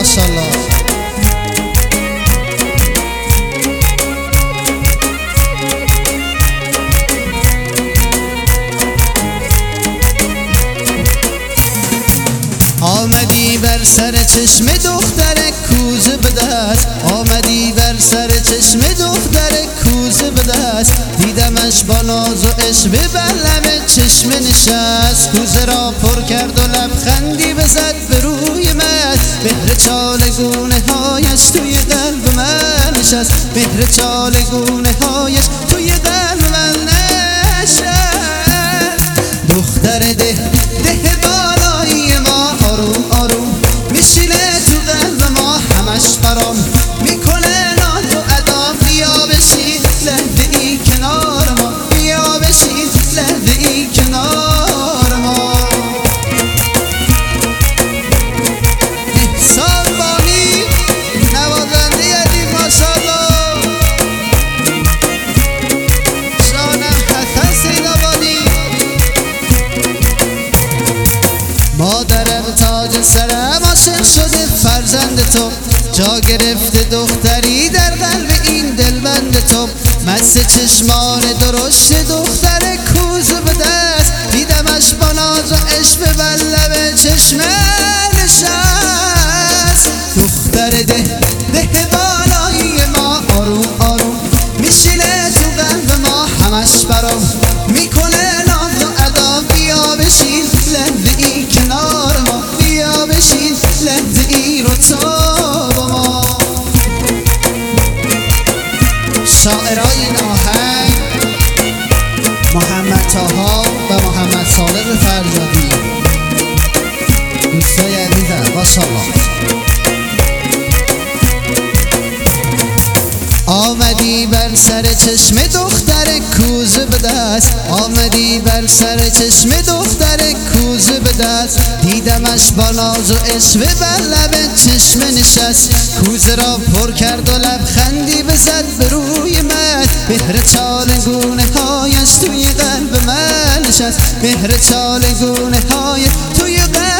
ماشاءالله. آمدی بر سر چشم دختر کوزه به دست، آمدی بر سر چشم دختر کوزه به دست، دیدمش با ناز و عشق بر لب چشم نشست، کوزه را پر کرد و لبخندی بزد به روی من، مهر چالگونه هایش توی قلب من نشست، مهر چالگونه هایش توی قلب من نشست. دختر ده بالای ما آروم آروم میشینه تو قلب ما، همش برام میکنه ناز و ادا، بیا بشین لحظه ای کنار ما، بیا بشین لحظه ای کنار ما. احسان بانی نوازنده عزیز ماشاءالله، جانم حسن سیدآبادی. مادرم تاج سرم عاشق شده فرزند تو، جا گرفته دختری در قلب این دلبند تو، مست چشمان درشت دختر کوزه به دست، دیدمش با ناز و عشق بر لب چشم نشست. دختر ده بالای ما آروم آروم میشینه تو قلب ما، همش برام میکنه ناز و ادا، بیا بشین لحظه ای کنار ما، بیا بشین لحظه ای رو تا با ما. شاعرای این آهنگ محمد طاها و محمد صادق فرجادی، دوستای عزیزم ماشاءالله. آمدی بر سر چشم دختر کوزه به دست، آمدی بر سر چشم دختر کوزه به دست، دیدمش با ناز و عشق بر لب چشم نشست، کوزه را پر کرد و لبخندی بزد به روی من، مهر چالگونه هایش توی قلب من نشست، مهر چالگونه هایش توی قلب